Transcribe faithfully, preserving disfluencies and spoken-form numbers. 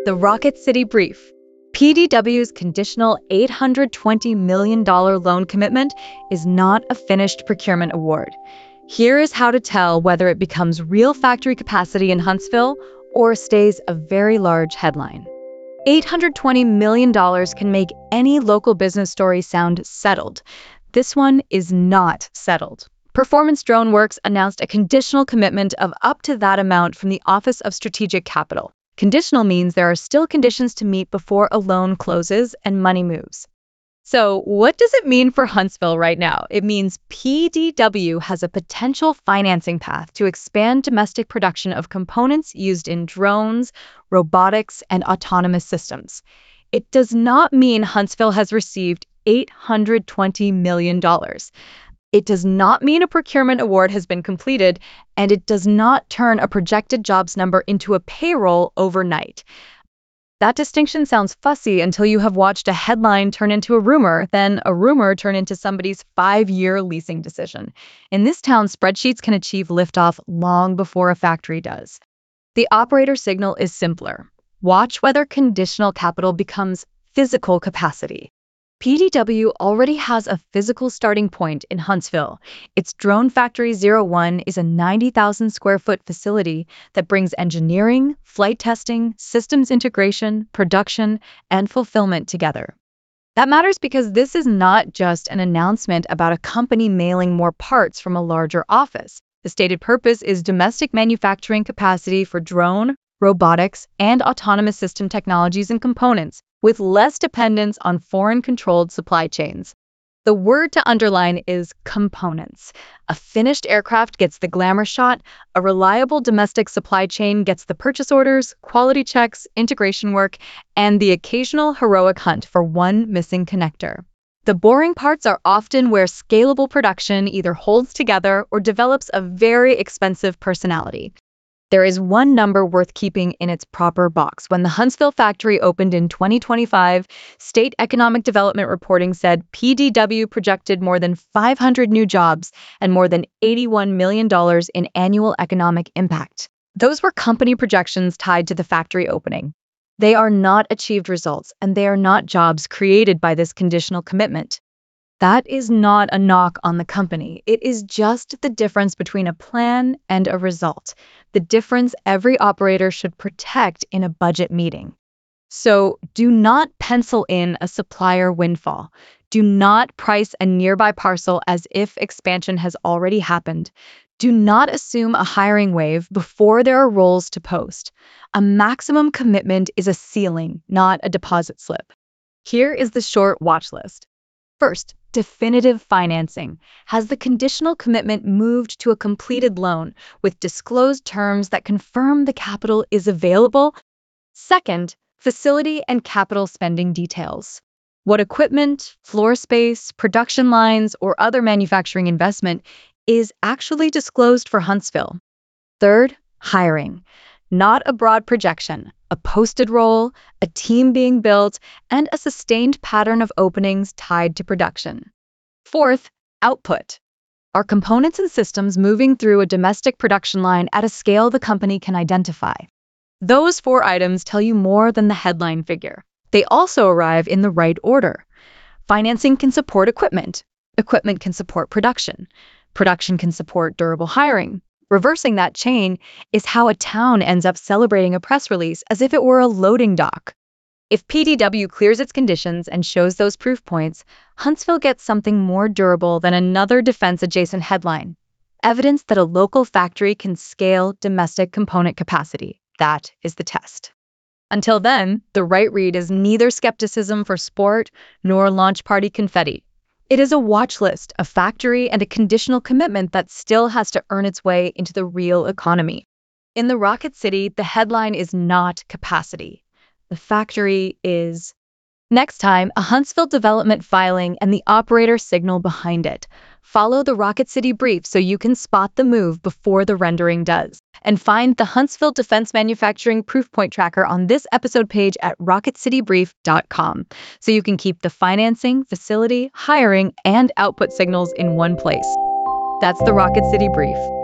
The Rocket City Brief. P D W's conditional eight hundred twenty million dollars loan commitment is not a finished procurement award. Here is how to tell whether it becomes real factory capacity in Huntsville or stays a very large headline. eight hundred twenty million dollars can make any local business story sound settled. This one is not settled. Performance Drone Works announced a conditional commitment of up to that amount from the Office of Strategic Capital. Conditional means there are still conditions to meet before a loan closes and money moves. So what does it mean for Huntsville right now? It means P D W has a potential financing path to expand domestic production of components used in drones, robotics, and autonomous systems. It does not mean Huntsville has received eight hundred twenty million dollars. It does not mean a procurement award has been completed, and it does not turn a projected jobs number into a payroll overnight. That distinction sounds fussy until you have watched a headline turn into a rumor, then a rumor turn into somebody's five-year leasing decision. In this town, spreadsheets can achieve liftoff long before a factory does. The operator signal is simpler. Watch whether conditional capital becomes physical capacity. P D W already has a physical starting point in Huntsville. Its Drone Factory zero one is a ninety thousand square foot facility that brings engineering, flight testing, systems integration, production, and fulfillment together. That matters because this is not just an announcement about a company mailing more parts from a larger office. The stated purpose is domestic manufacturing capacity for drone, robotics, and autonomous system technologies and components, with less dependence on foreign-controlled supply chains. The word to underline is components. A finished aircraft gets the glamour shot, a reliable domestic supply chain gets the purchase orders, quality checks, integration work, and the occasional heroic hunt for one missing connector. The boring parts are often where scalable production either holds together or develops a very expensive personality. There is one number worth keeping in its proper box. When the Huntsville factory opened in twenty twenty-five, State Economic Development reporting said P D W projected more than five hundred new jobs and more than eighty-one million dollars in annual economic impact. Those were company projections tied to the factory opening. They are not achieved results, and they are not jobs created by this conditional commitment. That is not a knock on the company. It is just the difference between a plan and a result. The difference every operator should protect in a budget meeting. So do not pencil in a supplier windfall. Do not price a nearby parcel as if expansion has already happened. Do not assume a hiring wave before there are roles to post. A maximum commitment is a ceiling, not a deposit slip. Here is the short watch list. First, definitive financing. Has the conditional commitment moved to a completed loan with disclosed terms that confirm the capital is available? Second, facility and capital spending details. What equipment, floor space, production lines, or other manufacturing investment is actually disclosed for Huntsville? Third, hiring. Not a broad projection, a posted role, a team being built, and a sustained pattern of openings tied to production. Fourth, output. Are components and systems moving through a domestic production line at a scale the company can identify? Those four items tell you more than the headline figure. They also arrive in the right order. Financing can support equipment. Equipment can support production. Production can support durable hiring. Reversing that chain is how a town ends up celebrating a press release as if it were a loading dock. If P D W clears its conditions and shows those proof points, Huntsville gets something more durable than another defense-adjacent headline. Evidence that a local factory can scale domestic component capacity. That is the test. Until then, the right read is neither skepticism for sport nor launch party confetti. It is a watch list, a factory, and a conditional commitment that still has to earn its way into the real economy. In the Rocket City, the headline is not capacity. The factory is. Next time, a Huntsville development filing and the operator signal behind it. Follow the Rocket City Brief so you can spot the move before the rendering does. And find the Huntsville Defense Manufacturing Proof Point Tracker on this episode page at rocket city brief dot com so you can keep the financing, facility, hiring, and output signals in one place. That's the Rocket City Brief.